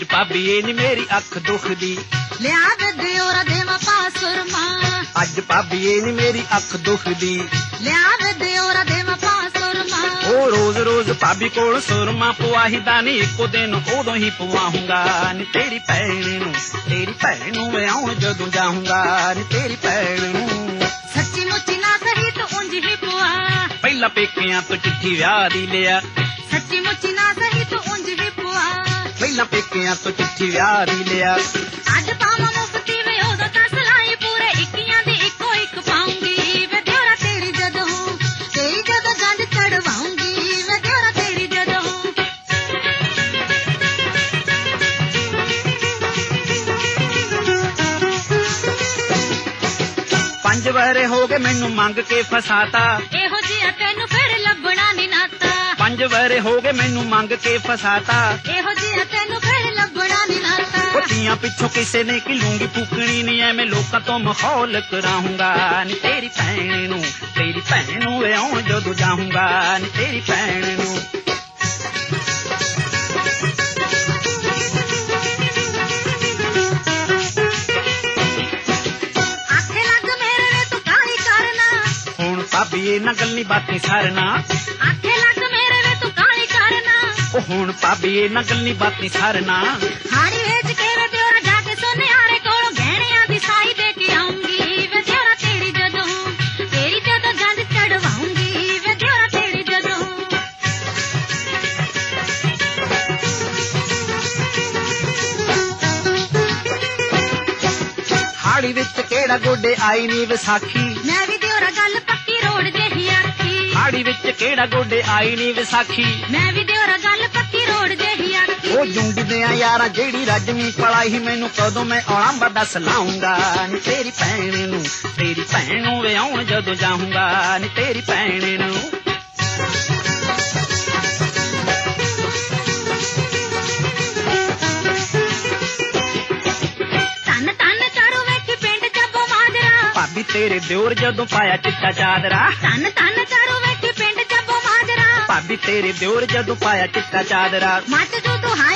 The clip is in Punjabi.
ਅੱਜ ਭਾਬੀਏ ਨੀ ਮੇਰੀ ਅੱਖ ਦੁਖਦੀ, ਲਿਆ ਵੇ ਦਿਓਰਾ ਦੇਵਾਂ ਪਾ ਸੁਰਮਾ। ਅੱਜ ਭਾਬੀਏ ਨੀ ਮੇਰੀ ਅੱਖ ਦੁਖਦੀ, ਲਿਆ ਵੇ ਦਿਓਰਾ ਦੇਵਾਂ ਪਾ ਸੁਰਮਾ। ਉਹ ਰੋਜ਼ ਰੋਜ਼ ਭਾਬੀ ਕੋਲ ਸੁਰਮਾ ਪਵਾਹੀਦਾ ਨੀ, ਇੱਕੋ ਦਿਨ ਉਦੋਂ ਹੀ ਪਵਾਹੂੰਗਾ ਨੀ ਤੇਰੀ ਭੈਣ ਨੂੰ ਵਿਆਹੁਣ ਜਦੋਂ ਜਾਊਂਗਾ ਨੀ ਤੇਰੀ ਭੈਣ ਨੂੰ। ਸੱਚੀ ਮੁੱਚੀ ਨਾ ਸਹੀ ਤੂੰ ਉਂਝ ਹੀ ਪਵਾ, ਪਹਿਲਾਂ ਪੇਕਿਆਂ ਤੋਂ ਚਿੱਠੀ ਵਿਆਹ ਦੀ ਲਿਆ, ਸੱਚੀ ਮੁੱਚੀ ਨਾ ਸਹੀ ਤੂੰ ਉਂਝ ਹੀ ਪਵਾ। ਪਹਿਲਾਂ ਪੇਕਿਆਂ ਤੋਂ ਚਿੱਠੀ ਵਿਆਹ ਦੀ ਲਿਆ। ਅੱਜ ਪਾਵਾਂ ਮੁਫਤੀ ਵੇ ਉਦੋਂ ਤਾਂ ਸਲਾਈ ਪੂਰੇ 21 ਦੀ ਇੱਕੋ ਇੱਕ ਪਾਉਂਗੀ ਵੇ ਦਿਓਰਾ ਤੇਰੀ ਜਦੋਂ ਗੰਢ ਚੜਵਾਉਂਗੀ ਵੇ ਦਿਓਰਾ ਤੇਰੀ ਜਦੋਂ। 5 ਵਰੇ ਹੋ ਗਏ ਮੈਨੂੰ ਮੰਗ ਕੇ ਫਸਾਤਾ, ਇਹੋ ਜਿਹਾ ਤੈਨੂੰ ਫਿਰ ਲੱਭਣਾ ਨੀ ਨਾਤਾ। 5 ਵਰੇ ਹੋ ਗਏ ਮੈਨੂੰ ਮੰਗ ਕੇ ਫਸਾਤਾ, ਇਹੋ ਜਿਹਾ ਤੈਨੂੰ ਫਿਰ ਲੱਭਣਾ ਨੀ ਨਾਤਾ। ਕੁੱਤੀਆਂ ਪਿੱਛੋਂ ਕਿਸੇ ਨੇ ਕਿਲੂੰਗੀ ਫੂਕਣੀ ਨੀ, ਐਵੇਂ ਲੋਕਾਂ ਤੋਂ ਮਾਹੌਲ ਕਰਾਉਂਗਾ ਨੀ ਤੇਰੀ ਭੈਣ ਨੂੰ ਵਿਆਹੁਣ ਜਦੋਂ ਜਾਊਂਗਾ ਨੀ ਤੇਰੀ ਭੈਣ ਨੂੰ। ਆਖੇ ਲੱਗ ਮੇਰੇ ਵੇ ਤੂੰ ਕਾਹਲੀ ਕਰਨਾ, ਹੁਣ ਭਾਬੀਏ ਨਾ ਗੱਲੀ ਬਾਤੀ ਸਰਨਾ, ਆਖੇ ਲੱਗ ਮੇਰੇ ਵੇ ਤੂੰ ਕਾਹਲੀ ਕਰਨਾ। ਉਹ ਹੁਣ ਭਾਬੀਏ ਨਾ ਗੱਲੀ ਬਾਤੀ ਸਰਨਾ। ਹਾੜੀ ਵੇਚ ਕੇ ਵੇ ਦਿਓਰਾ ਜਾ ਕੇ ਸੋਨਿਆਰੇ ਕੋਲੋਂ ਗਹਿਣਿਆਂ ਦੀ ਸਾਈ ਦੇ ਕੇ ਆਉਂਗੀ ਵੇ ਦਿਓਰਾ ਤੇਰੀ ਜਦੋਂ ਗੰਢ ਚੜਵਾਉਂਗੀ ਵੇ ਦਿਓਰਾ ਤੇਰੀ ਜਦੋਂ। ਹਾੜੀ ਵਿੱਚ ਕਿਹੜਾ ਗੋਡੇ ਆਈ ਨੀ ਵਿਸਾਖੀ, ਮੈਂ ਵੀ ਦਿਓਰਾ ਗੱਲ ਪੱਕੀ ਰੋਡ ਜਿਹੀ ਆਖੀ। ਹਾੜੀ ਵਿੱਚ ਕਿਹੜਾ ਗੋਡੇ ਆਈ ਨੀ ਵਿਸਾਖੀ, ਮੈਂ ਵੀ ਦਿਓਰਾ ਗੱਲ ਪੱਕੀ ਰੋਡ ਜਿਹੀ ਆਖੀ। ਉਹ ਜੁੰਡਦਿਆਂ ਯਾਰਾਂ ਜਿਹੜੀ ਰਜਮੀ ਪਲਾਈ ਮੈਨੂੰ ਕਦੋਂ ਮੈਂ ਔਲਾਂਬਾ ਦੱਸ ਲਾਉਂਗਾ ਨੀ ਤੇਰੀ ਭੈਣ ਨੂੰ ਵਿਆਹੁਣ ਜਦੋਂ ਜਾਊਂਗਾ ਨੀ ਤੇਰੀ ਭੈਣ ਨੂੰ। ਧੰਨ ਚਾਰੋ ਵੇਖੀ ਪਿੰਡ ਚੱਬੋ ਮਾਜਰਾ, ਭਾਬੀ ਤੇਰੇ ਦਿਓਰ ਜਦੋਂ ਪਾਇਆ ਚਿੱਟਾ ਚਾਦਰਾ, ਧੰਨ ਚਾਰੋ ਵੇਖੀ ਪਿੰਡ ਚੱਬੋ ਮਾਜਰਾ। ਭਾਬੀ ਤੇਰੇ ਦਿਓਰ ਜਦੋਂ ਪਾਇਆ ਚਿੱਟਾ ਚਾਦਰਾ। ਮੱਚ ਜੂ ਤੂੰ ਹਾਈ